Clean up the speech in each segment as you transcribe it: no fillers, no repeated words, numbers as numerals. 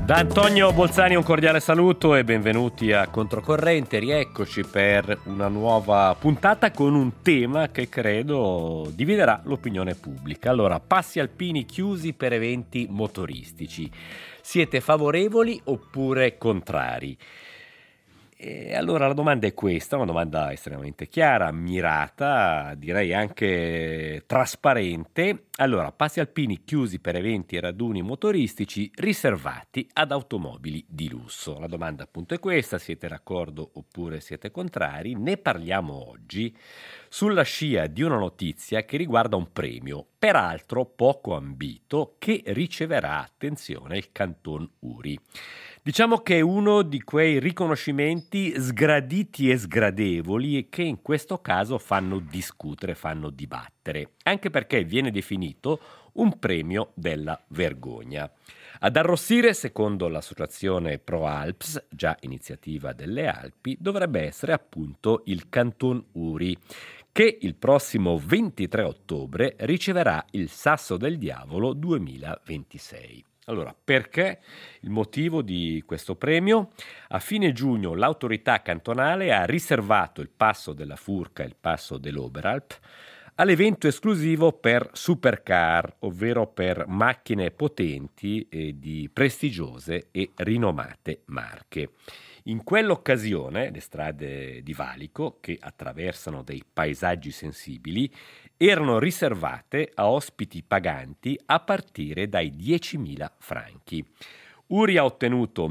Da Antonio Bolzani un cordiale saluto e benvenuti a Controcorrente. Rieccoci per una nuova puntata con un tema che credo dividerà l'opinione pubblica. Allora, passi alpini chiusi per eventi motoristici. Siete favorevoli oppure contrari? E allora la domanda è questa, una domanda estremamente chiara, mirata, direi anche trasparente. Allora, passi alpini chiusi per eventi e raduni motoristici riservati ad automobili di lusso. La domanda appunto è questa, siete d'accordo oppure siete contrari? Ne parliamo oggi sulla scia di una notizia che riguarda un premio, peraltro poco ambito, che riceverà, attenzione, il Canton Uri. Diciamo che è uno di quei riconoscimenti sgraditi e sgradevoli e che in questo caso fanno discutere, fanno dibattere, anche perché viene definito un premio della vergogna. Ad arrossire, secondo l'associazione Pro Alps, già iniziativa delle Alpi, dovrebbe essere appunto il Canton Uri, che il prossimo 23 ottobre riceverà il Sasso del Diavolo 2026. Allora, perché il motivo di questo premio? A fine giugno l'autorità cantonale ha riservato il passo della Furka e il passo dell'Oberalp all'evento esclusivo per supercar, ovvero per macchine potenti e di prestigiose e rinomate marche. In quell'occasione le strade di valico, che attraversano dei paesaggi sensibili, erano riservate a ospiti paganti a partire dai 10.000 franchi. Uri ha ottenuto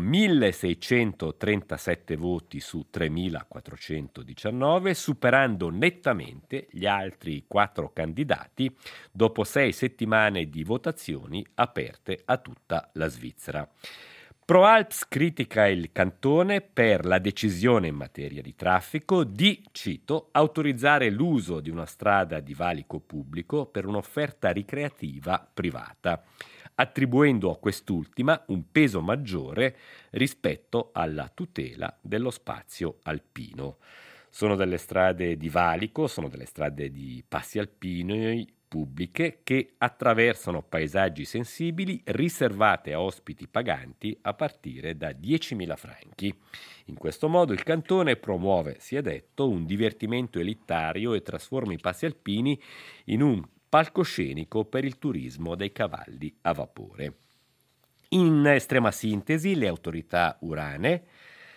1.637 voti su 3.419, superando nettamente gli altri 4 candidati dopo 6 settimane di votazioni aperte a tutta la Svizzera. Pro Alps critica il cantone per la decisione in materia di traffico di, cito, autorizzare l'uso di una strada di valico pubblico per un'offerta ricreativa privata, attribuendo a quest'ultima un peso maggiore rispetto alla tutela dello spazio alpino. Sono delle strade di valico, sono delle strade di passi alpini pubbliche che attraversano paesaggi sensibili riservate a ospiti paganti a partire da 10.000 franchi. In questo modo il cantone promuove, si è detto, un divertimento elitario e trasforma i passi alpini in un palcoscenico per il turismo dei cavalli a vapore. In estrema sintesi, le autorità urane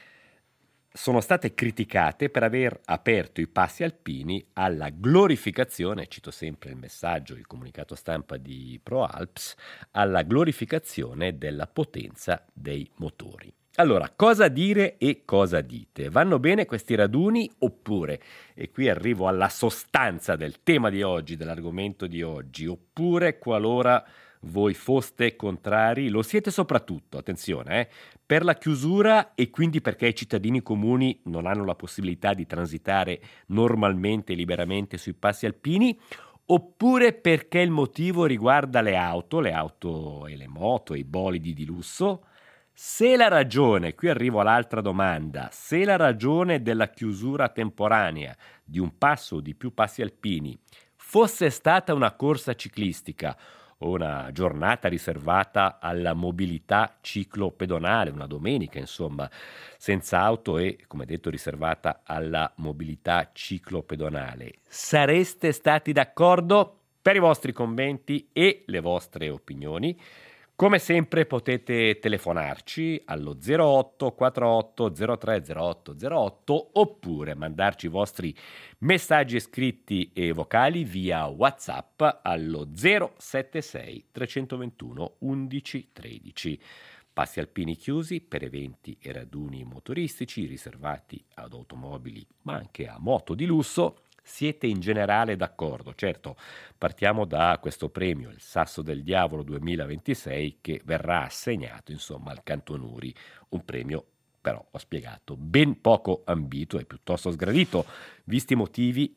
sono state criticate per aver aperto i passi alpini alla glorificazione, cito sempre il messaggio, il comunicato stampa di Pro Alps, alla glorificazione della potenza dei motori. Allora, cosa dire e cosa dite? Vanno bene questi raduni oppure, e qui arrivo alla sostanza del tema di oggi, dell'argomento di oggi, oppure qualora voi foste contrari, lo siete soprattutto, attenzione, per la chiusura e quindi perché i cittadini comuni non hanno la possibilità di transitare normalmente e liberamente sui passi alpini, oppure perché il motivo riguarda le auto e le moto e i bolidi di lusso? Se la ragione, qui arrivo all'altra domanda, se la ragione della chiusura temporanea di un passo o di più passi alpini fosse stata una corsa ciclistica o una giornata riservata alla mobilità ciclopedonale, una domenica insomma, senza auto e, come detto, riservata alla mobilità ciclopedonale, sareste stati d'accordo? Per i vostri commenti e le vostre opinioni, come sempre potete telefonarci allo 08 48 03 08 08 oppure mandarci i vostri messaggi scritti e vocali via WhatsApp allo 076 321 11 13. Passi alpini chiusi per eventi e raduni motoristici riservati ad automobili ma anche a moto di lusso. Siete in generale d'accordo? Certo, partiamo da questo premio, il Sasso del Diavolo 2026, che verrà assegnato insomma al Canton Uri, un premio però, ho spiegato, ben poco ambito e piuttosto sgradito, visti i motivi e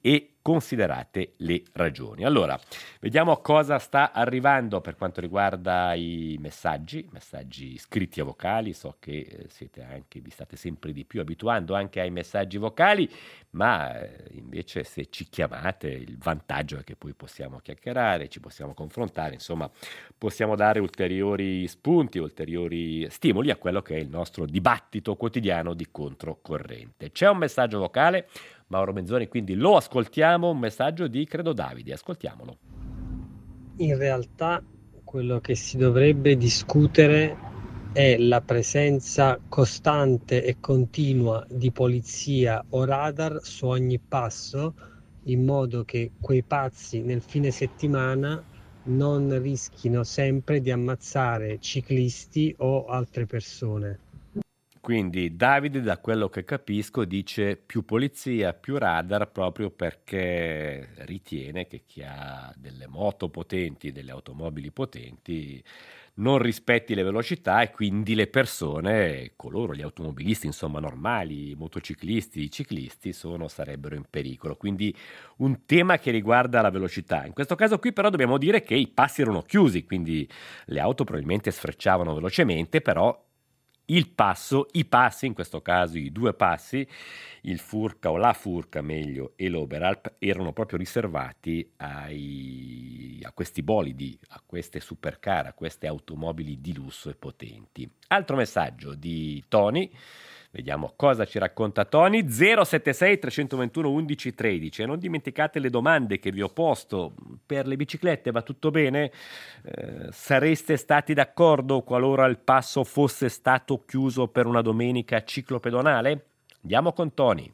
considerate le ragioni. Allora, vediamo cosa sta arrivando per quanto riguarda i messaggi scritti a vocali. So che vi state sempre di più abituando anche ai messaggi vocali, ma invece se ci chiamate il vantaggio è che poi possiamo chiacchierare, ci possiamo confrontare, insomma possiamo dare ulteriori spunti, ulteriori stimoli a quello che è il nostro dibattito quotidiano di controcorrente. C'è un messaggio vocale, Mauro Menzoni, quindi lo ascoltiamo, un messaggio di credo Davide, ascoltiamolo. In realtà quello che si dovrebbe discutere è la presenza costante e continua di polizia o radar su ogni passo, in modo che quei pazzi nel fine settimana non rischino sempre di ammazzare ciclisti o altre persone. Quindi Davide, da quello che capisco, dice più polizia, più radar, proprio perché ritiene che chi ha delle moto potenti, delle automobili potenti, non rispetti le velocità e quindi le persone, coloro, gli automobilisti, insomma, normali, i motociclisti, i ciclisti, sarebbero in pericolo. Quindi un tema che riguarda la velocità. In questo caso qui però dobbiamo dire che i passi erano chiusi, quindi le auto probabilmente sfrecciavano velocemente, però i passi, in questo caso i due passi, il Furka o la Furka meglio e l'Oberalp, erano proprio riservati a questi bolidi, a queste supercar, a queste automobili di lusso e potenti. Altro messaggio di Tony. Vediamo cosa ci racconta Tony. 076 321 11 13. E non dimenticate le domande che vi ho posto. Per le biciclette va tutto bene? Sareste stati d'accordo qualora il passo fosse stato chiuso per una domenica ciclopedonale? Andiamo con Tony.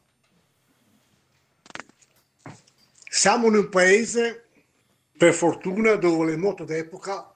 Siamo in un paese, per fortuna, dove le moto d'epoca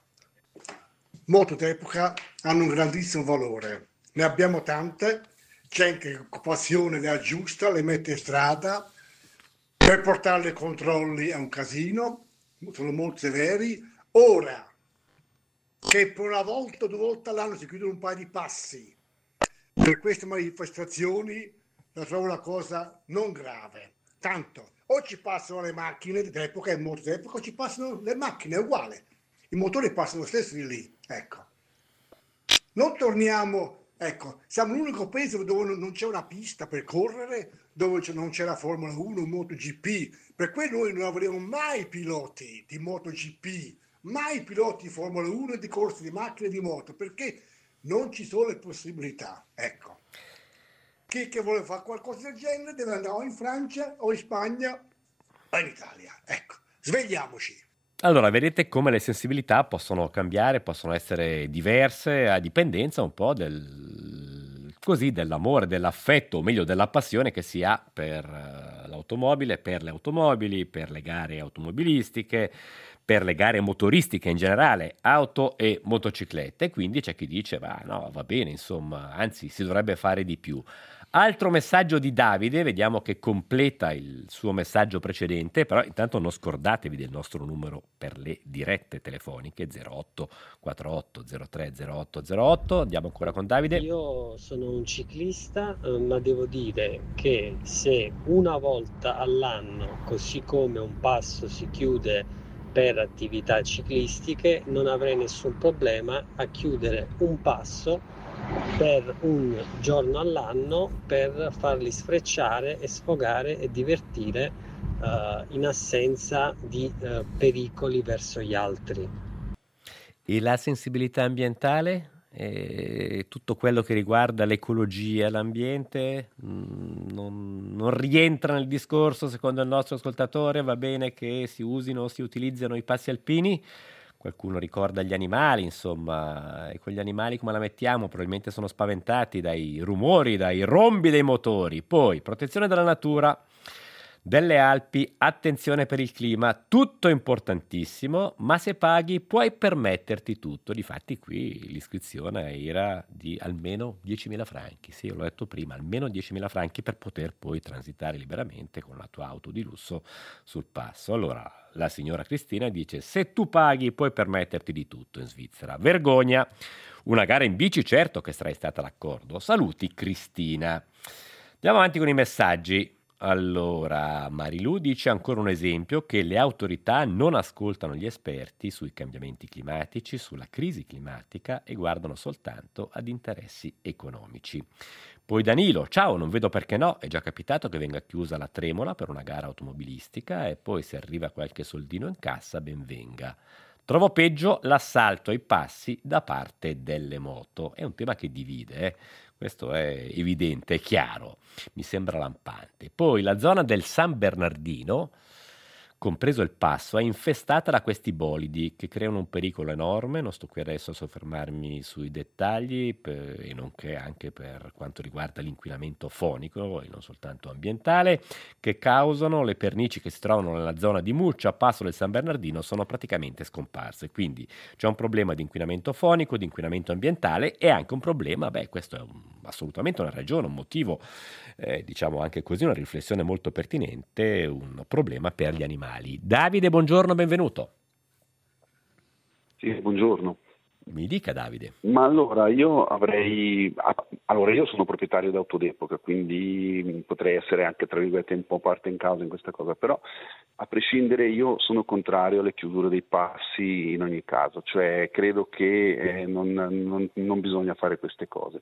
hanno un grandissimo valore. Ne abbiamo tante. C'è che passione le aggiusta, le mette in strada, per portarle ai controlli è un casino, sono molto severi. Ora che per una volta o due volte all'anno si chiudono un paio di passi per queste manifestazioni, la trovo una cosa non grave. Tanto, o ci passano le macchine d'epoca e moto d'epoca, o ci passano le macchine, è uguale. I motori passano lo stesso di lì, ecco. Non torniamo... Ecco, siamo l'unico paese dove non c'è una pista per correre, dove non c'è la Formula 1, MotoGP. Per cui noi non avremo mai piloti di MotoGP, mai piloti di Formula 1 e di corse di macchine e di moto, perché non ci sono le possibilità. Ecco, chi che vuole fare qualcosa del genere deve andare o in Francia o in Spagna o in Italia. Ecco, svegliamoci. Allora, vedete come le sensibilità possono cambiare, possono essere diverse a dipendenza un po' dell'amore, dell'affetto, o meglio della passione che si ha per l'automobile, per le automobili, per le gare automobilistiche, per le gare motoristiche in generale, auto e motociclette. Quindi c'è chi dice, va bene, insomma, anzi si dovrebbe fare di più. Altro messaggio di Davide, vediamo che completa il suo messaggio precedente, però intanto non scordatevi del nostro numero per le dirette telefoniche 08 48 03 08 08. Andiamo ancora con Davide. Io sono un ciclista, ma devo dire che se una volta all'anno, così come un passo si chiude per attività ciclistiche, non avrei nessun problema a chiudere un passo per un giorno all'anno per farli sfrecciare e sfogare e divertire in assenza di pericoli verso gli altri. E la sensibilità ambientale? Tutto quello che riguarda l'ecologia e l'ambiente non rientra nel discorso, secondo il nostro ascoltatore? Va bene che si usino o si utilizzano i passi alpini? Qualcuno ricorda gli animali, insomma, e con gli animali come la mettiamo? Probabilmente sono spaventati dai rumori, dai rombi dei motori. Poi, protezione della natura, delle Alpi, attenzione per il clima, tutto importantissimo, ma se paghi puoi permetterti tutto. Difatti qui l'iscrizione era di almeno 10.000 franchi, sì, l'ho detto prima, almeno 10.000 franchi per poter poi transitare liberamente con la tua auto di lusso sul passo. Allora, la signora Cristina dice, se tu paghi puoi permetterti di tutto in Svizzera. Vergogna! Una gara in bici, certo che sarai stata d'accordo. Saluti Cristina. Andiamo avanti con i messaggi. Allora, Marilu dice ancora un esempio che le autorità non ascoltano gli esperti sui cambiamenti climatici, sulla crisi climatica e guardano soltanto ad interessi economici. Poi Danilo, ciao, non vedo perché no, è già capitato che venga chiusa la Tremola per una gara automobilistica e poi se arriva qualche soldino in cassa, ben venga. Trovo peggio l'assalto ai passi da parte delle moto. È un tema che divide, questo è evidente, è chiaro, mi sembra lampante. Poi la zona del San Bernardino, compreso il passo, è infestata da questi bolidi che creano un pericolo enorme. Non sto qui adesso a soffermarmi sui dettagli e nonché anche per quanto riguarda l'inquinamento fonico e non soltanto ambientale che causano. Le pernici che si trovano nella zona di Muccia, a passo del San Bernardino, sono praticamente scomparse. Quindi c'è un problema di inquinamento fonico, di inquinamento ambientale e anche un problema, questo è assolutamente una ragione, un motivo, diciamo anche così, una riflessione molto pertinente, un problema per gli animali. Davide, buongiorno, benvenuto. Sì, buongiorno. Mi dica, Davide. Ma allora io sono proprietario di Autodepoca, quindi potrei essere anche tra virgolette un po' parte in causa in questa cosa, però a prescindere io sono contrario alle chiusure dei passi in ogni caso, cioè credo che non bisogna fare queste cose.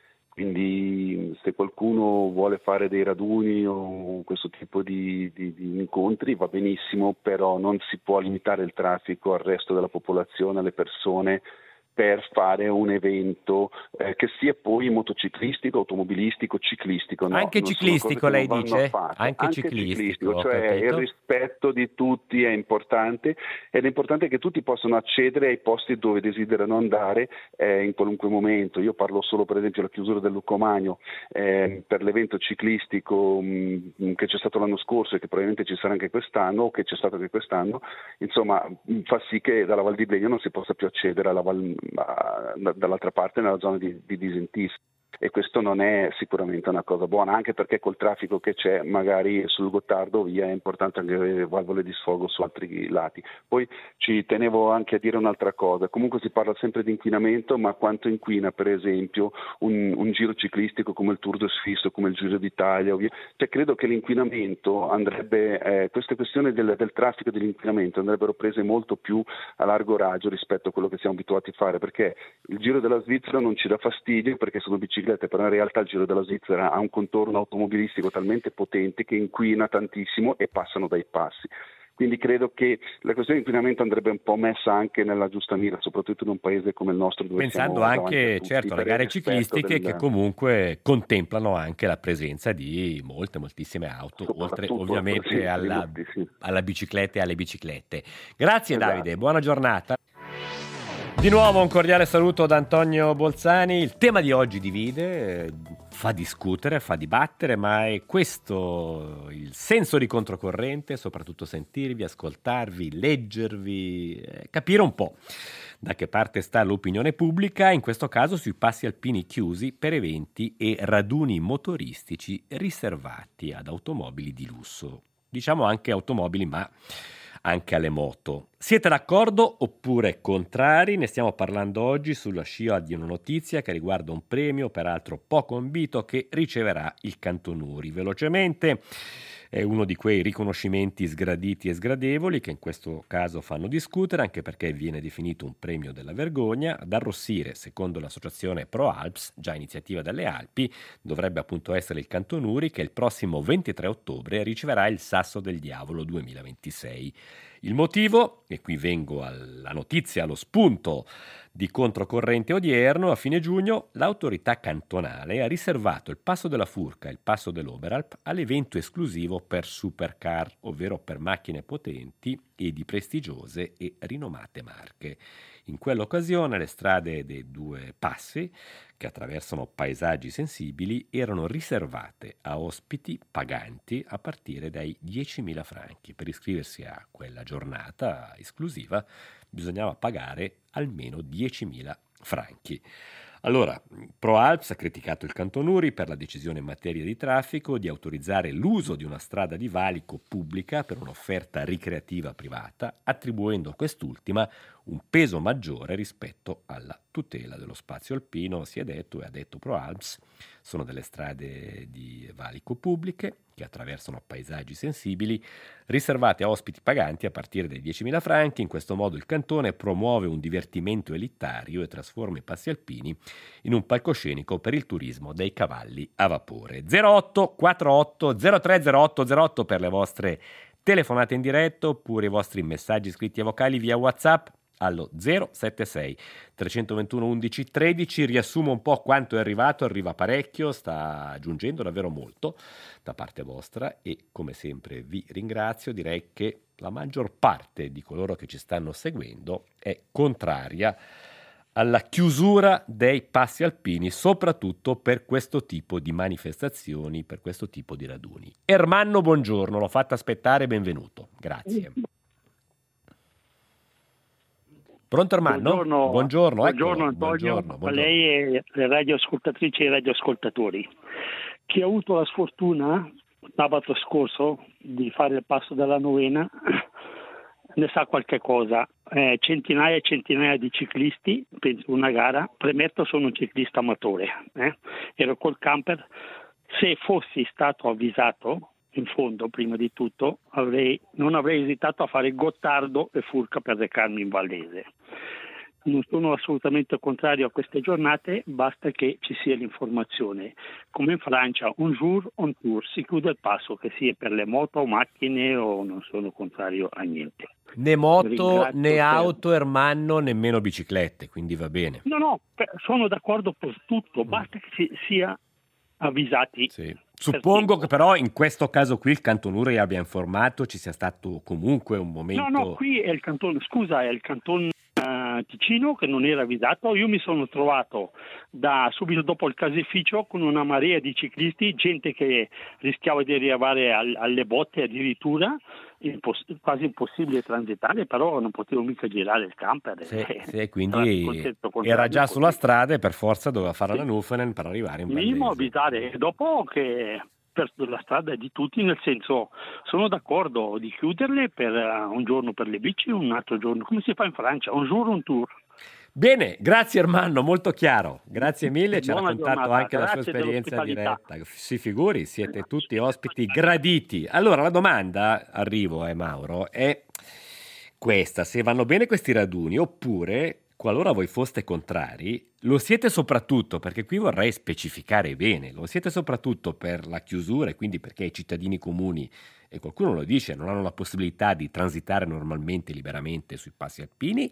Quindi se qualcuno vuole fare dei raduni o questo tipo di incontri va benissimo, però non si può limitare il traffico al resto della popolazione, alle persone, per fare un evento che sia poi motociclistico, automobilistico, ciclistico. No, anche ciclistico lei dice? Anche ciclistico, cioè il rispetto di tutti è importante ed è importante che tutti possano accedere ai posti dove desiderano andare in qualunque momento. Io parlo solo per esempio della chiusura del Lucomagno per l'evento ciclistico che c'è stato l'anno scorso e che probabilmente ci sarà anche quest'anno o che c'è stato anche quest'anno, insomma fa sì che dalla Val di Blegno non si possa più accedere dall'altra parte nella zona di Disentis. E questo non è sicuramente una cosa buona, anche perché col traffico che c'è magari sul Gottardo via è importante anche avere valvole di sfogo su altri lati. Poi ci tenevo anche a dire un'altra cosa, comunque si parla sempre di inquinamento, ma quanto inquina per esempio un giro ciclistico come il Tour de Suisse o come il Giro d'Italia, cioè credo che l'inquinamento andrebbe, queste questioni del traffico e dell'inquinamento andrebbero prese molto più a largo raggio rispetto a quello che siamo abituati a fare, perché il Giro della Svizzera non ci dà fastidio perché sono biciclette, però in realtà il Giro della Svizzera ha un contorno automobilistico talmente potente che inquina tantissimo e passano dai passi. Quindi credo che la questione di inquinamento andrebbe un po' messa anche nella giusta mira, soprattutto in un paese come il nostro dove pensando anche certo alle gare ciclistiche che comunque contemplano anche la presenza di moltissime auto, oltre ovviamente alla bicicletta e alle biciclette. Grazie esatto. Davide, buona giornata. Di nuovo un cordiale saluto da Antonio Bolzani. Il tema di oggi divide, fa discutere, fa dibattere, ma è questo il senso di controcorrente, soprattutto sentirvi, ascoltarvi, leggervi, capire un po' da che parte sta l'opinione pubblica, in questo caso sui passi alpini chiusi per eventi e raduni motoristici riservati ad automobili di lusso. Diciamo anche automobili, ma anche alle moto. Siete d'accordo oppure contrari? Ne stiamo parlando oggi sulla scia di una notizia che riguarda un premio, peraltro poco ambito, che riceverà il Cantonuri. Velocemente, è uno di quei riconoscimenti sgraditi e sgradevoli che in questo caso fanno discutere, anche perché viene definito un premio della vergogna. Ad arrossire, secondo l'associazione Pro Alps, già iniziativa delle Alpi, dovrebbe appunto essere il Cantonuri che il prossimo 23 ottobre riceverà il Sasso del Diavolo 2026. Il motivo, e qui vengo alla notizia, allo spunto di controcorrente odierno, a fine giugno l'autorità cantonale ha riservato il Passo della Furca e il Passo dell'Oberalp all'evento esclusivo per supercar, ovvero per macchine potenti e di prestigiose e rinomate marche. In quell'occasione le strade dei due passi, che attraversano paesaggi sensibili, erano riservate a ospiti paganti a partire dai 10.000 franchi. Per iscriversi a quella giornata esclusiva bisognava pagare almeno 10.000 franchi. Allora, ProAlps ha criticato il Canton Uri per la decisione in materia di traffico di autorizzare l'uso di una strada di valico pubblica per un'offerta ricreativa privata, attribuendo a quest'ultima un peso maggiore rispetto alla tutela dello spazio alpino. Si è detto, e ha detto ProAlps, sono delle strade di valico pubbliche che attraversano paesaggi sensibili, riservate a ospiti paganti a partire dai 10.000 franchi. In questo modo il cantone promuove un divertimento elitario e trasforma i passi alpini in un palcoscenico per il turismo dei cavalli a vapore. 08 48 03 08 per le vostre telefonate in diretto oppure i vostri messaggi scritti e vocali via WhatsApp allo 076 321 11 13. Riassumo un po' quanto è arrivato, arriva parecchio, sta aggiungendo davvero molto da parte vostra e come sempre vi ringrazio. Direi che la maggior parte di coloro che ci stanno seguendo è contraria alla chiusura dei passi alpini, soprattutto per questo tipo di manifestazioni, per questo tipo di raduni. Ermanno, buongiorno, l'ho fatta aspettare, benvenuto. Grazie. Pronto Ermanno? Buongiorno Antonio, buongiorno. A lei e le radioascoltatrici e radioascoltatori. Chi ha avuto la sfortuna sabato scorso di fare il passo della novena ne sa qualche cosa. Centinaia e centinaia di ciclisti, penso una gara, premetto sono un ciclista amatore, ero col camper. Se fossi stato avvisato in fondo prima di tutto non avrei esitato a fare Gottardo e Furca per recarmi in Vallese. Non sono assolutamente contrario a queste giornate, basta che ci sia l'informazione. Come in Francia, un jour, un tour, si chiude il passo, che sia per le moto o macchine, o non sono contrario a niente. Né moto, né auto, Ermanno, nemmeno biciclette, quindi va bene. No, sono d'accordo per tutto, basta che sia avvisati. Sì. Suppongo che però in questo caso qui il Canton Uri abbia informato, ci sia stato comunque un momento... No, qui è il Canton Ticino che non era avvisato. Io mi sono trovato subito dopo il caseificio con una marea di ciclisti, gente che rischiava di arrivare alle botte addirittura, quasi impossibile transitare, però non potevo mica girare il camper. Sì, quindi era già sulla strada e per forza doveva fare la Nufenen per arrivare in Vallese. Minimo avvisare, dopo che per la strada è di tutti, nel senso sono d'accordo di chiuderle per un giorno per le bici, un altro giorno, come si fa in Francia, un jour, un tour. Bene, grazie Ermanno, molto chiaro, grazie mille, ci ha raccontato giornata. Anche la sua esperienza diretta. Si figuri, siete tutti ospiti graditi. Allora la domanda, arrivo Mauro, è questa: se vanno bene questi raduni oppure, qualora voi foste contrari, lo siete soprattutto, perché qui vorrei specificare bene, lo siete soprattutto per la chiusura e quindi perché i cittadini comuni, e qualcuno lo dice, non hanno la possibilità di transitare normalmente, liberamente sui passi alpini,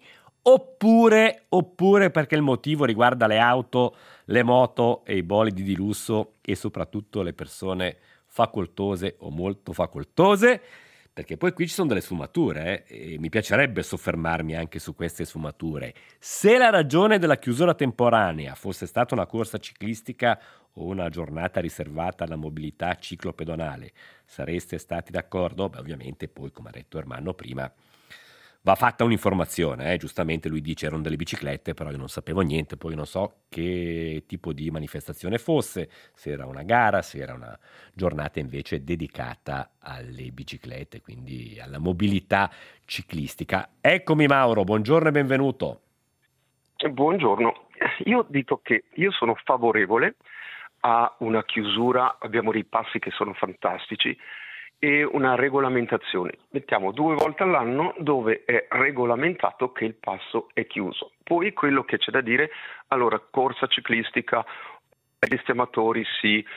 oppure perché il motivo riguarda le auto, le moto e i bolidi di lusso e soprattutto le persone facoltose o molto facoltose, perché poi qui ci sono delle sfumature e mi piacerebbe soffermarmi anche su queste sfumature. Se la ragione della chiusura temporanea fosse stata una corsa ciclistica o una giornata riservata alla mobilità ciclopedonale, sareste stati d'accordo? Beh, ovviamente poi, come ha detto Ermanno prima, va fatta un'informazione, giustamente lui dice erano delle biciclette, però io non sapevo niente, poi non so che tipo di manifestazione fosse, se era una gara, se era una giornata invece dedicata alle biciclette, quindi alla mobilità ciclistica. Eccomi Mauro, buongiorno e benvenuto. Buongiorno, io dico che io sono favorevole a una chiusura, abbiamo dei passi che sono fantastici, e una regolamentazione. Mettiamo 2 volte all'anno dove è regolamentato che il passo è chiuso. Poi quello che c'è da dire, allora corsa ciclistica, amatori sì,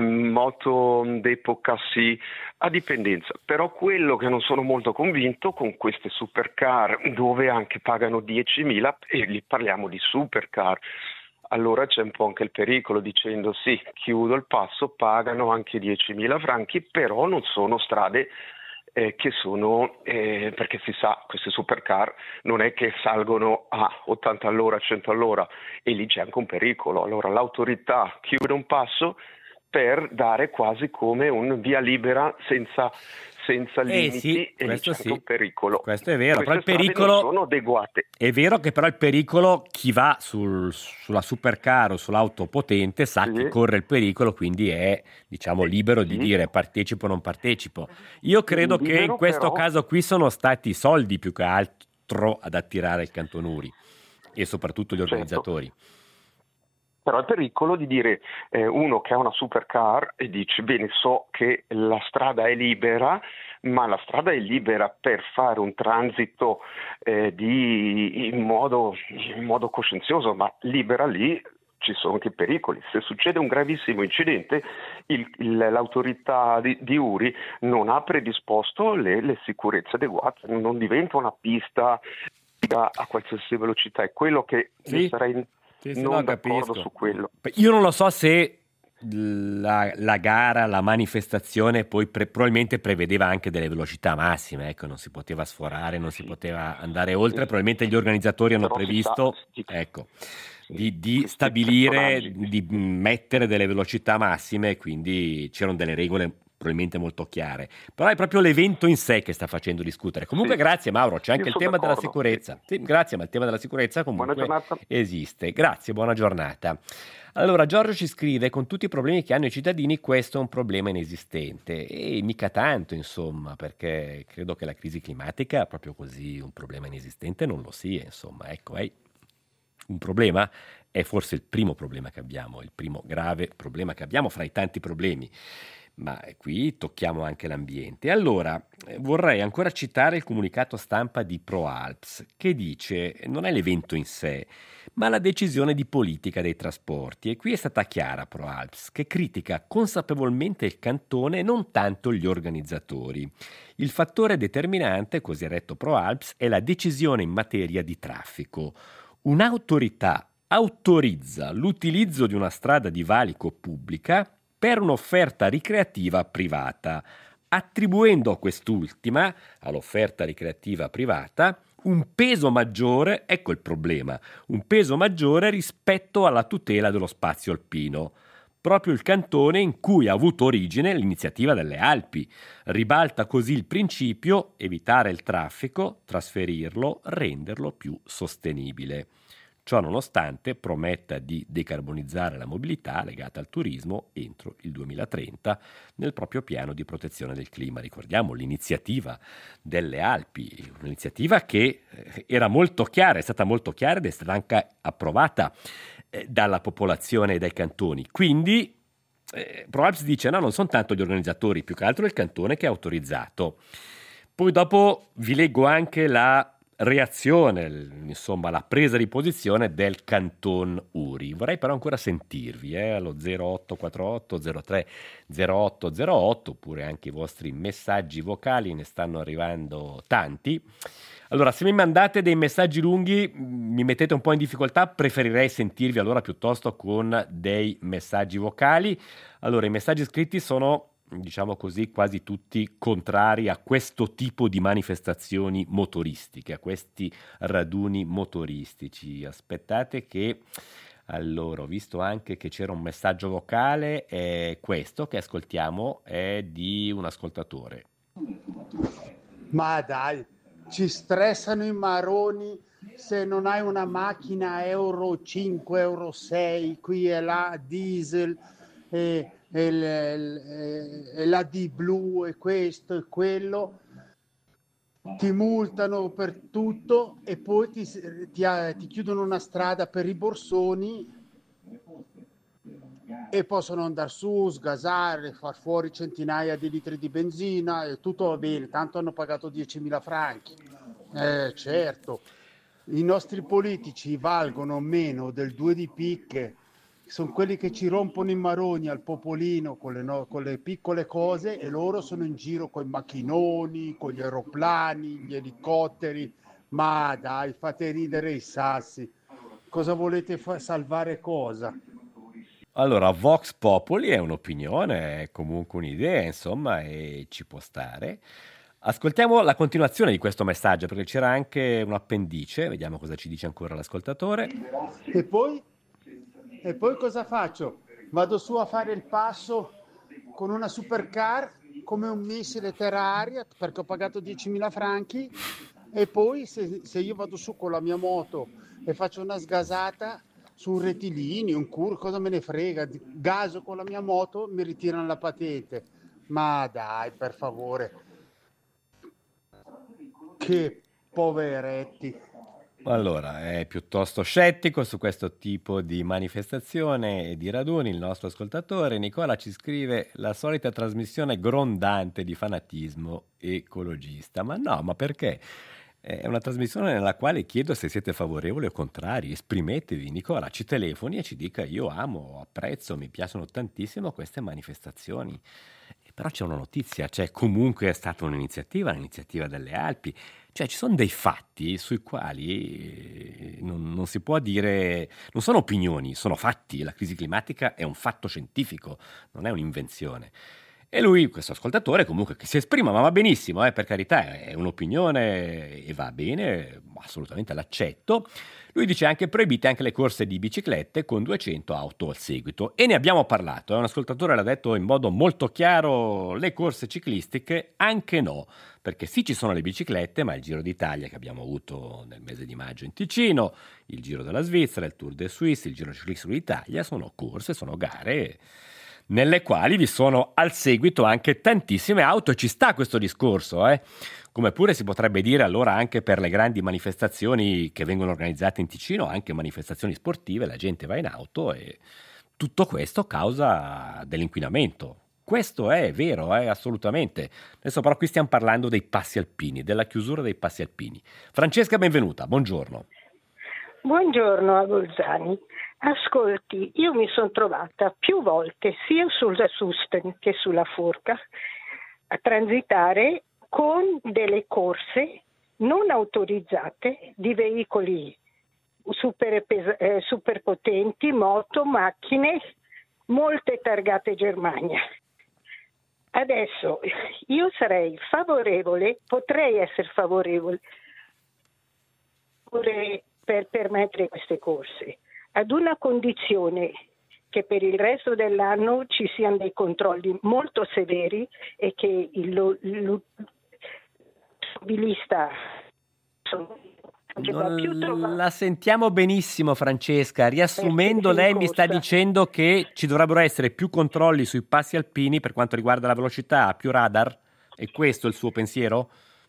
moto d'epoca sì, a dipendenza. Però quello che non sono molto convinto con queste supercar dove anche pagano 10.000 e lì parliamo di supercar. Allora c'è un po' anche il pericolo dicendo sì, chiudo il passo, pagano anche 10.000 franchi, però non sono strade che sono, perché si sa, queste supercar non è che salgono a 80 all'ora, 100 all'ora e lì c'è anche un pericolo. Allora l'autorità chiude un passo per dare quasi come un via libera senza senza limiti sì, e questo c'è sì, un pericolo. questo è vero, però il Queste strade pericolo non sono adeguate. è vero che però il pericolo, chi va sulla supercar o sull'auto potente sa che Sì, corre il pericolo, quindi è, diciamo, libero di sì, dire partecipo o non partecipo. Io credo che in libero questo però. caso qui sono stati i soldi più che altro ad attirare il Canton Uri e soprattutto gli Certo. organizzatori. Però il pericolo di dire uno che ha una supercar e dice bene, so che la strada è libera, ma la strada è libera per fare un transito in modo coscienzioso, ma libera lì ci sono anche pericoli. Se succede un gravissimo incidente, l'autorità di Uri non ha predisposto le sicurezze adeguate, non diventa una pista a qualsiasi velocità. È quello che mi sarei non d'accordo su quello. Io non lo so se la gara, la manifestazione poi probabilmente prevedeva anche delle velocità massime, ecco, non si poteva sforare, non si poteva andare oltre, probabilmente gli organizzatori hanno previsto di stabilire, di mettere delle velocità massime, quindi c'erano delle regole probabilmente molto chiare, però è proprio l'evento in sé che sta facendo discutere. Comunque grazie Mauro, c'è anche il tema della sicurezza. Sì, grazie, ma il tema della sicurezza comunque esiste. Grazie, buona giornata. Allora, Giorgio ci scrive: con tutti i problemi che hanno i cittadini, questo è un problema inesistente. E mica tanto, insomma, perché credo che la crisi climatica, proprio così, un problema inesistente non lo sia, insomma. Ecco, un problema è forse il primo problema che abbiamo, il primo grave problema che abbiamo fra i tanti problemi. Ma qui tocchiamo anche l'ambiente. Allora, vorrei ancora citare il comunicato stampa di ProAlps, che dice non è l'evento in sé, ma la decisione di politica dei trasporti. E qui è stata chiara ProAlps, che critica consapevolmente il cantone e non tanto gli organizzatori. Il fattore determinante, così ha detto ProAlps, è la decisione in materia di traffico. Un'autorità autorizza l'utilizzo di una strada di valico pubblica per un'offerta ricreativa privata, attribuendo a quest'ultima, all'offerta ricreativa privata, un peso maggiore, ecco il problema, un peso maggiore rispetto alla tutela dello spazio alpino. Proprio il cantone in cui ha avuto origine l'iniziativa delle Alpi. Ribalta così il principio: evitare il traffico, trasferirlo, renderlo più sostenibile. Ciò nonostante prometta di decarbonizzare la mobilità legata al turismo entro il 2030 nel proprio piano di protezione del clima. Ricordiamo l'iniziativa delle Alpi, un'iniziativa che era molto chiara, è stata molto chiara ed è stata anche approvata dalla popolazione e dai cantoni. Quindi ProAlps dice no, non sono tanto gli organizzatori, più che altro il cantone che ha autorizzato. Poi dopo vi leggo anche la reazione, insomma la presa di posizione del Canton Uri. Vorrei però ancora sentirvi allo 0848 03 0808 oppure anche i vostri messaggi vocali, ne stanno arrivando tanti. Allora, se mi mandate dei messaggi lunghi mi mettete un po' in difficoltà, preferirei sentirvi allora piuttosto con dei messaggi vocali. Allora, i messaggi scritti sono, diciamo così, quasi tutti contrari a questo tipo di manifestazioni motoristiche, a questi raduni motoristici. Aspettate che... Allora, ho visto anche che c'era un messaggio vocale, questo che ascoltiamo è di un ascoltatore. Ma dai, ci stressano i maroni se non hai una macchina Euro 5, Euro 6, qui e là, diesel, e la D blu e questo e quello, ti multano per tutto e poi ti chiudono una strada per i borsoni e possono andare su, sgasare, far fuori centinaia di litri di benzina e tutto va bene, tanto hanno pagato 10.000 franchi. Certo, i nostri politici valgono meno del 2 di picche, sono quelli che ci rompono i maroni al popolino con le piccole cose e loro sono in giro con i macchinoni, con gli aeroplani, gli elicotteri. Ma dai, fate ridere i sassi. Cosa volete salvare cosa? Allora, Vox Populi è un'opinione, è comunque un'idea, insomma, e ci può stare. Ascoltiamo la continuazione di questo messaggio, perché c'era anche un appendice, vediamo cosa ci dice ancora l'ascoltatore. E poi cosa faccio? Vado su a fare il passo con una supercar come un missile terra-aria perché ho pagato 10.000 franchi e poi se io vado su con la mia moto e faccio una sgasata su un rettilineo, un cosa me ne frega, gaso con la mia moto, mi ritirano la patente. Ma dai, per favore, che poveretti. Allora, è piuttosto scettico su questo tipo di manifestazione e di raduni il nostro ascoltatore. Nicola ci scrive la solita trasmissione grondante di fanatismo ecologista. Ma no, ma perché? È una trasmissione nella quale chiedo se siete favorevoli o contrari. Esprimetevi. Nicola, ci telefoni e ci dica: io amo, apprezzo, mi piacciono tantissimo queste manifestazioni. Però c'è una notizia, cioè comunque è stata un'iniziativa delle Alpi, cioè ci sono dei fatti sui quali non si può dire, non sono opinioni, sono fatti. La crisi climatica è un fatto scientifico, non è un'invenzione. E lui, questo ascoltatore, comunque che si esprima, ma va benissimo, per carità, è un'opinione e va bene, assolutamente l'accetto. Lui dice anche proibite anche le corse di biciclette con 200 auto al seguito. E ne abbiamo parlato, un ascoltatore l'ha detto in modo molto chiaro: le corse ciclistiche anche no, perché sì ci sono le biciclette, ma il Giro d'Italia che abbiamo avuto nel mese di maggio in Ticino, il Giro della Svizzera, il Tour de Suisse, il Giro ciclistico d'Italia, sono corse, sono gare nelle quali vi sono al seguito anche tantissime auto, e ci sta questo discorso, come pure si potrebbe dire allora anche per le grandi manifestazioni che vengono organizzate in Ticino, anche manifestazioni sportive, la gente va in auto e tutto questo causa dell'inquinamento. Questo è vero, assolutamente. Adesso però qui stiamo parlando dei passi alpini, della chiusura dei passi alpini. Francesca, benvenuta, buongiorno. Buongiorno a Bolzani. Ascolti, io mi sono trovata più volte sia sulla Susten che sulla Furka a transitare con delle corse non autorizzate di veicoli super potenti, moto, macchine, molte targate Germania. Adesso io sarei favorevole, potrei essere favorevole per permettere queste corse, ad una condizione che per il resto dell'anno ci siano dei controlli molto severi e che l'automobilista non la sentiamo benissimo, Francesca. Riassumendo, lei mi sta dicendo che ci dovrebbero essere più controlli sui passi alpini per quanto riguarda la velocità, più radar? È questo il suo pensiero?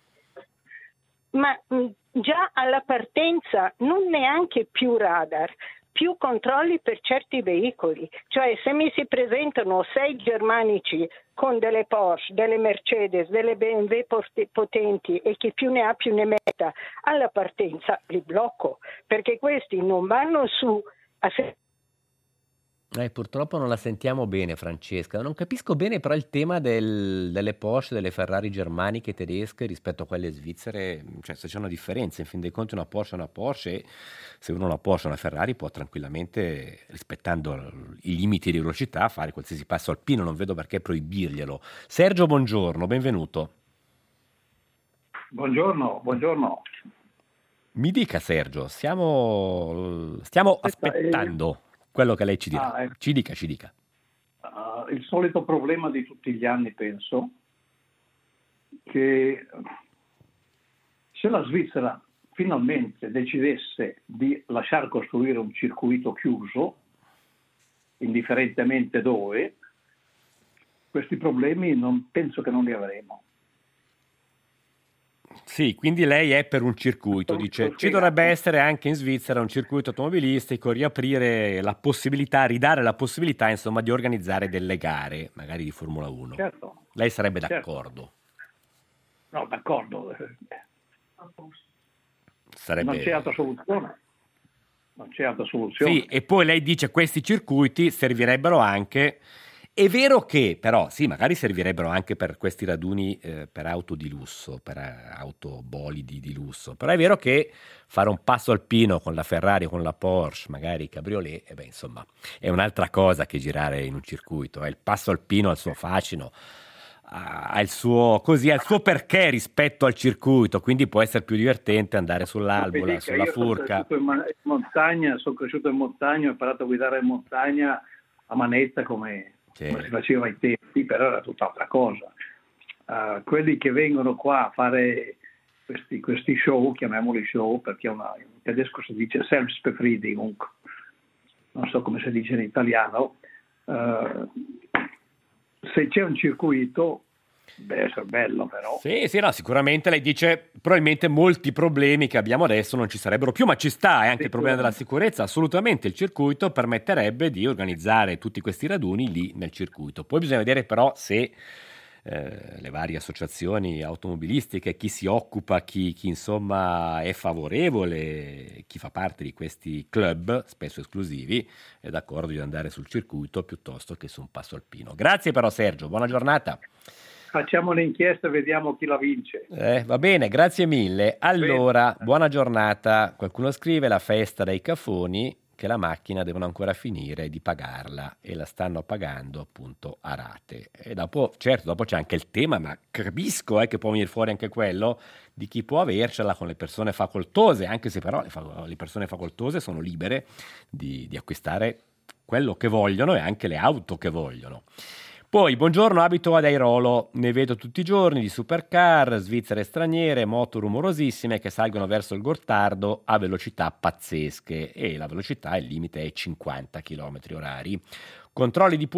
Ma già alla partenza non neanche più radar, più controlli per certi veicoli. Cioè, se mi si presentano 6 germanici con delle Porsche, delle Mercedes, delle BMW potenti e chi più ne ha più ne metta, alla partenza li blocco, perché questi non vanno su a Purtroppo non la sentiamo bene, Francesca. Non capisco bene però il tema delle Porsche, delle Ferrari germaniche tedesche rispetto a quelle svizzere. Cioè, se c'è una differenza, in fin dei conti una Porsche è una Porsche, e se uno ha una Porsche o una Ferrari può tranquillamente, rispettando i limiti di velocità, fare qualsiasi passo alpino. Non vedo perché proibirglielo. Sergio, buongiorno, benvenuto. Buongiorno. Mi dica, Sergio, stiamo aspettando quello che lei ci dirà. Ci dica. Il solito problema di tutti gli anni, penso, che se la Svizzera finalmente decidesse di lasciar costruire un circuito chiuso, indifferentemente dove, questi problemi penso che non li avremo. Sì, quindi lei è per un circuito, dice, ci dovrebbe essere anche in Svizzera un circuito automobilistico, riaprire la possibilità, ridare la possibilità, insomma, di organizzare delle gare, magari di Formula 1. Certo. Lei sarebbe d'accordo? No, d'accordo. Sarebbe... Non c'è altra soluzione. Sì, e poi lei dice questi circuiti servirebbero anche... È vero che, però, sì, magari servirebbero anche per questi raduni per auto di lusso, per autobolidi di lusso, però è vero che fare un passo alpino con la Ferrari, con la Porsche, magari cabriolet, insomma, è un'altra cosa che girare in un circuito. Il passo alpino ha il suo fascino, ha il suo perché rispetto al circuito, quindi può essere più divertente andare sull'Albola, sulla Furka. Sono cresciuto in montagna, ho imparato a guidare in montagna a manetta come si faceva ai tempi, però era tutt'altra cosa. quelli che vengono qua a fare questi show, chiamiamoli show, perché in tedesco si dice Selbstbefriedigung, non so come si dice in italiano, se c'è un circuito deve essere bello, però. Sì, no, sicuramente lei dice probabilmente molti problemi che abbiamo adesso non ci sarebbero più, ma ci sta, anche il problema della sicurezza. Assolutamente il circuito permetterebbe di organizzare tutti questi raduni lì nel circuito. Poi bisogna vedere però se le varie associazioni automobilistiche, chi si occupa, chi insomma è favorevole, chi fa parte di questi club spesso esclusivi, è d'accordo di andare sul circuito piuttosto che su un passo alpino. Grazie però Sergio, buona giornata. Facciamo un'inchiesta e vediamo chi la vince. Va bene, grazie mille. Allora, buona giornata. Qualcuno scrive: la festa dei cafoni, che la macchina devono ancora finire di pagarla e la stanno pagando appunto a rate. E dopo, certo, dopo c'è anche il tema, ma capisco che può venire fuori anche quello di chi può avercela con le persone facoltose, anche se però le persone facoltose sono libere di acquistare quello che vogliono e anche le auto che vogliono. Poi, buongiorno, abito ad Airolo, ne vedo tutti i giorni di supercar, svizzere straniere, moto rumorosissime che salgono verso il Gottardo a velocità pazzesche e la velocità, il limite è 50 km/h. Controlli di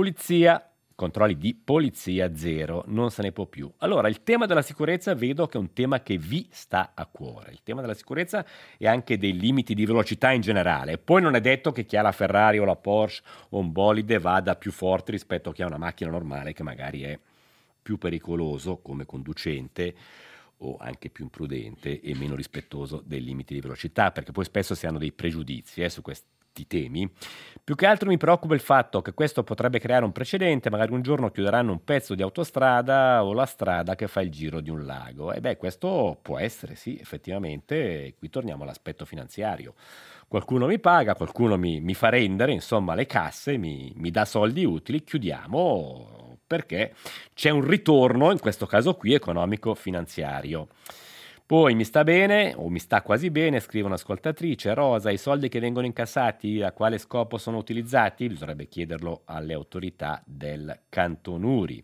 polizia zero, non se ne può più. Allora, il tema della sicurezza vedo che è un tema che vi sta a cuore. Il tema della sicurezza e anche dei limiti di velocità in generale. Poi non è detto che chi ha la Ferrari o la Porsche o un bolide vada più forte rispetto a chi ha una macchina normale che magari è più pericoloso come conducente o anche più imprudente e meno rispettoso dei limiti di velocità, perché poi spesso si hanno dei pregiudizi su questi temi. Più che altro mi preoccupa il fatto che questo potrebbe creare un precedente, magari un giorno chiuderanno un pezzo di autostrada o la strada che fa il giro di un lago. E questo può essere, sì, effettivamente, qui torniamo all'aspetto finanziario. Qualcuno mi paga, qualcuno mi fa rendere, insomma, le casse, mi dà soldi utili, chiudiamo, perché c'è un ritorno, in questo caso qui, economico-finanziario. Poi mi sta bene, o mi sta quasi bene, scrive un'ascoltatrice, Rosa, i soldi che vengono incassati a quale scopo sono utilizzati? Bisognerebbe chiederlo alle autorità del Canton Uri.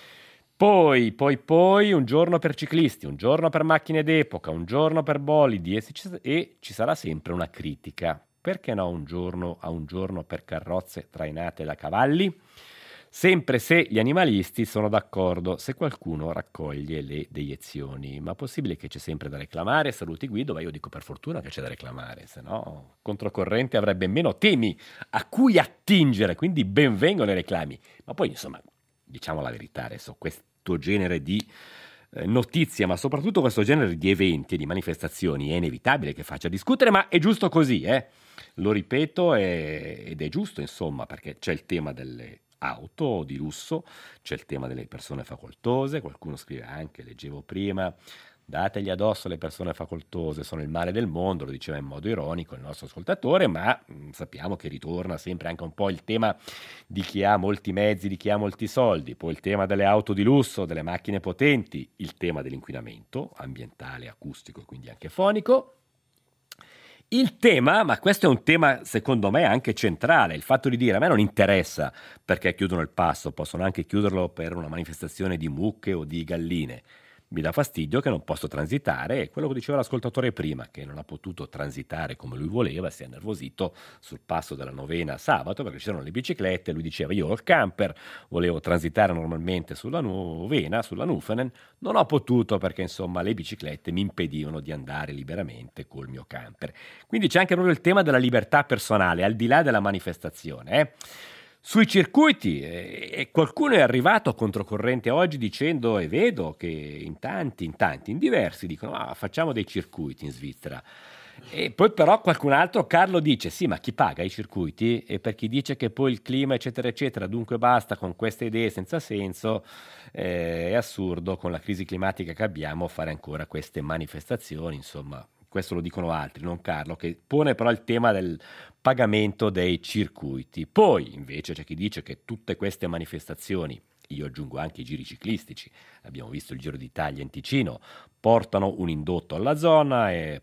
Poi, un giorno per ciclisti, un giorno per macchine d'epoca, un giorno per bolidi e ci sarà sempre una critica. Perché no un giorno per carrozze trainate da cavalli? Sempre se gli animalisti sono d'accordo, se qualcuno raccoglie le deiezioni. Ma possibile che c'è sempre da reclamare? Saluti Guido, ma io dico per fortuna che c'è da reclamare, se no controcorrente avrebbe meno temi a cui attingere, quindi ben vengono i reclami. Ma poi insomma, diciamo la verità adesso, questo genere di notizie, ma soprattutto questo genere di eventi e di manifestazioni è inevitabile che faccia discutere, ma è giusto così, lo ripeto, ed è giusto insomma, perché c'è il tema delle auto di lusso, c'è il tema delle persone facoltose, qualcuno scrive anche, leggevo prima, dategli addosso le persone facoltose, sono il male del mondo, lo diceva in modo ironico il nostro ascoltatore, ma sappiamo che ritorna sempre anche un po' il tema di chi ha molti mezzi, di chi ha molti soldi, poi il tema delle auto di lusso, delle macchine potenti, il tema dell'inquinamento ambientale, acustico e quindi anche fonico. Il tema, ma questo è un tema secondo me anche centrale, il fatto di dire a me non interessa perché chiudono il passo, possono anche chiuderlo per una manifestazione di mucche o di galline. Mi dà fastidio che non posso transitare, e quello che diceva l'ascoltatore prima, che non ha potuto transitare come lui voleva, si è innervosito sul passo della Novena sabato perché c'erano le biciclette, lui diceva io ho il camper, volevo transitare normalmente sulla Novena, sulla Nufenen, non ho potuto perché insomma le biciclette mi impedivano di andare liberamente col mio camper. Quindi c'è anche proprio il tema della libertà personale, al di là della manifestazione, Sui circuiti, qualcuno è arrivato controcorrente oggi dicendo, e vedo che in diversi dicono facciamo dei circuiti in Svizzera. E poi però qualcun altro, Carlo, dice sì, ma chi paga i circuiti? E per chi dice che poi il clima eccetera eccetera, dunque basta con queste idee senza senso, è assurdo con la crisi climatica che abbiamo fare ancora queste manifestazioni, insomma. Questo lo dicono altri, non Carlo, che pone però il tema del pagamento dei circuiti. Poi invece c'è chi dice che tutte queste manifestazioni, io aggiungo anche i giri ciclistici, abbiamo visto il Giro d'Italia in Ticino, portano un indotto alla zona e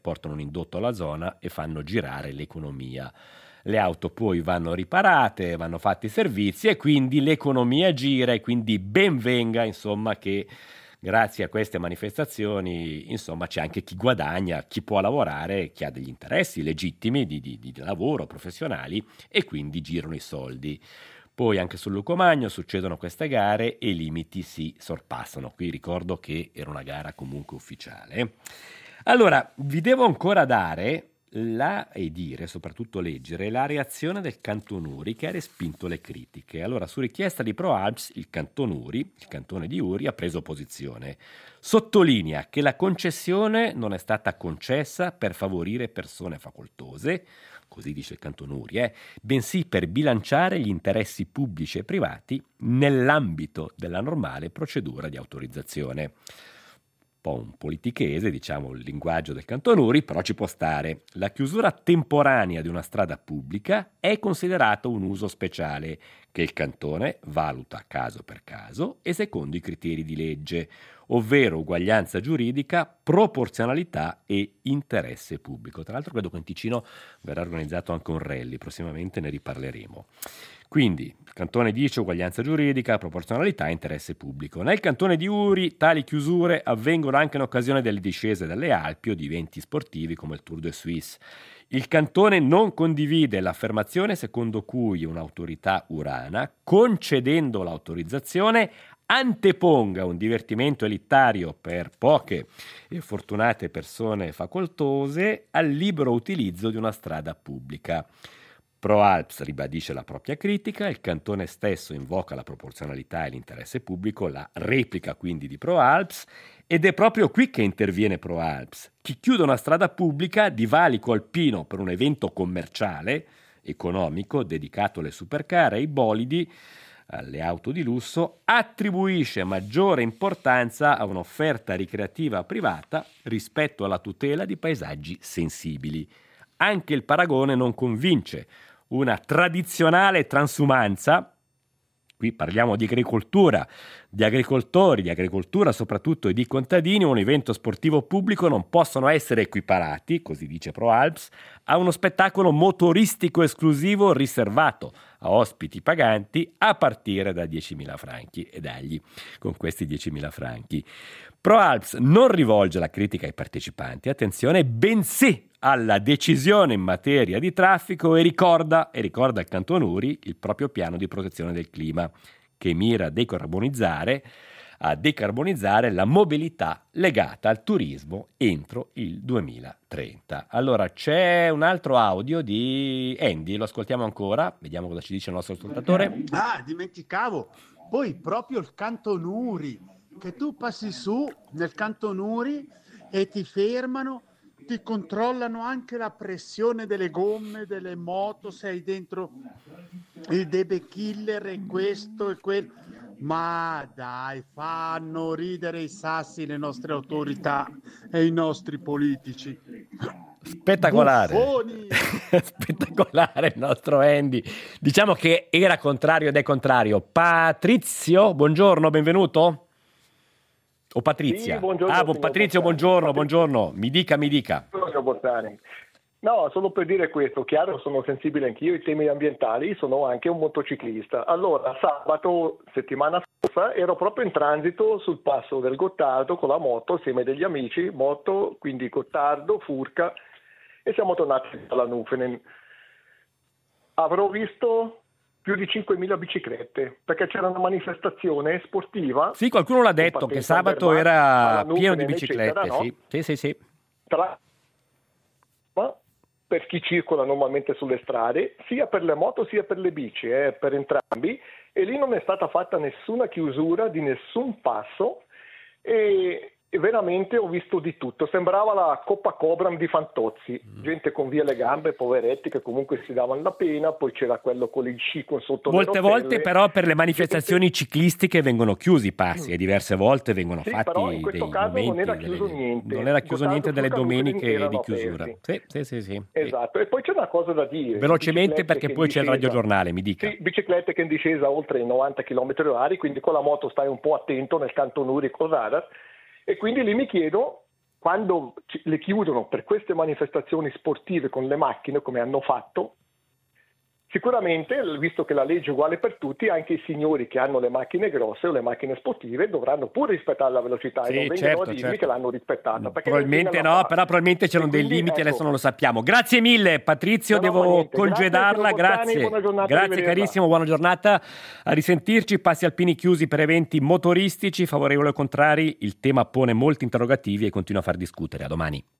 fanno girare l'economia. Le auto poi vanno riparate, vanno fatti i servizi e quindi l'economia gira, e quindi ben venga insomma che grazie a queste manifestazioni, insomma, c'è anche chi guadagna, chi può lavorare, chi ha degli interessi legittimi di lavoro, professionali, e quindi girano i soldi. Poi anche sul Lucomagno succedono queste gare e i limiti si sorpassano. Qui ricordo che era una gara comunque ufficiale. Allora, vi devo ancora dare soprattutto leggere la reazione del Canton Uri, che ha respinto le critiche. Allora, su richiesta di ProAlps, il Canton Uri, il cantone di Uri, ha preso posizione. Sottolinea che la concessione non è stata concessa per favorire persone facoltose, così dice il Canton Uri, bensì per bilanciare gli interessi pubblici e privati nell'ambito della normale procedura di autorizzazione. Un po' un politichese, diciamo, il linguaggio del Canton Uri, però ci può stare. La chiusura temporanea di una strada pubblica è considerato un uso speciale che il cantone valuta caso per caso e secondo i criteri di legge, ovvero uguaglianza giuridica, proporzionalità e interesse pubblico. Tra l'altro credo che in Ticino verrà organizzato anche un rally, prossimamente ne riparleremo. Quindi il cantone dice uguaglianza giuridica, proporzionalità e interesse pubblico. Nel cantone di Uri tali chiusure avvengono anche in occasione delle discese dalle Alpi o di eventi sportivi come il Tour de Suisse. Il cantone non condivide l'affermazione secondo cui un'autorità urana, concedendo l'autorizzazione, anteponga un divertimento elitario per poche e fortunate persone facoltose al libero utilizzo di una strada pubblica. ProAlps ribadisce la propria critica, il cantone stesso invoca la proporzionalità e l'interesse pubblico, la replica quindi di ProAlps, ed è proprio qui che interviene ProAlps. Chi chiude una strada pubblica di valico alpino per un evento commerciale, economico, dedicato alle supercar e ai bolidi, alle auto di lusso, attribuisce maggiore importanza a un'offerta ricreativa privata rispetto alla tutela di paesaggi sensibili. Anche il paragone non convince. Una tradizionale transumanza, qui parliamo di agricoltura, di agricoltori, di agricoltura soprattutto e di contadini, un evento sportivo pubblico non possono essere equiparati, così dice ProAlps, a uno spettacolo motoristico esclusivo riservato a ospiti paganti a partire da 10.000 franchi e dagli con questi 10.000 franchi. ProAlps non rivolge la critica ai partecipanti, attenzione, bensì alla decisione in materia di traffico e ricorda al Canton Uri il proprio piano di protezione del clima che mira a decarbonizzare la mobilità legata al turismo entro il 2030. Allora c'è un altro audio di Andy, lo ascoltiamo ancora, vediamo cosa ci dice il nostro ascoltatore. Dimenticavo, poi proprio il Canton Uri, che tu passi su nel Canton Uri e ti fermano, ti controllano anche la pressione delle gomme, delle moto, sei dentro il DB Killer e questo e quello. Ma dai, fanno ridere i sassi le nostre autorità e i nostri politici. Spettacolare. Buffoni. Spettacolare il nostro Andy. Diciamo che era contrario ed è contrario. Patrizio, buongiorno, benvenuto. O Patrizia? Sì, buongiorno. Patrizio, buongiorno. Mi dica. No, solo per dire questo, chiaro, sono sensibile anch'io ai temi ambientali, sono anche un motociclista. Allora, sabato, settimana scorsa, ero proprio in transito sul passo del Gottardo con la moto, assieme degli amici, moto, quindi Gottardo, Furca, e siamo tornati alla Nufenen. Avrò visto più di 5.000 biciclette, perché c'era una manifestazione sportiva. Sì, qualcuno l'ha detto, che sabato era pieno di biciclette, eccetera, no? Sì. Per chi circola normalmente sulle strade, sia per le moto sia per le bici, per entrambi, e lì non è stata fatta nessuna chiusura di nessun passo e veramente ho visto di tutto. Sembrava la Coppa Cobram di Fantozzi, gente con via le gambe, poveretti che comunque si davano la pena, poi c'era quello con il sci con sotto molte volte però per le manifestazioni ciclistiche vengono chiusi i passi e diverse volte vengono fatti però in questo caso non era chiuso niente. Non era chiuso niente delle domeniche di chiusura. Sì. Esatto, e poi c'è una cosa da dire. Velocemente perché poi c'è il radiogiornale, mi dica. Sì, biciclette che in discesa oltre i 90 km/h, quindi con la moto stai un po' attento nel Canton Uri col radar. E quindi lì mi chiedo, quando le chiudono per queste manifestazioni sportive con le macchine, come hanno fatto, sicuramente, visto che la legge è uguale per tutti, anche i signori che hanno le macchine grosse o le macchine sportive dovranno pure rispettare la velocità e non vengono a dirmi che l'hanno rispettata. Probabilmente no, però probabilmente c'erano dei limiti, adesso non lo sappiamo. Grazie mille Patrizio, devo congedarla, grazie carissimo, buona giornata, a risentirci. Passi alpini chiusi per eventi motoristici, favorevoli o contrari, il tema pone molti interrogativi e continua a far discutere. A domani.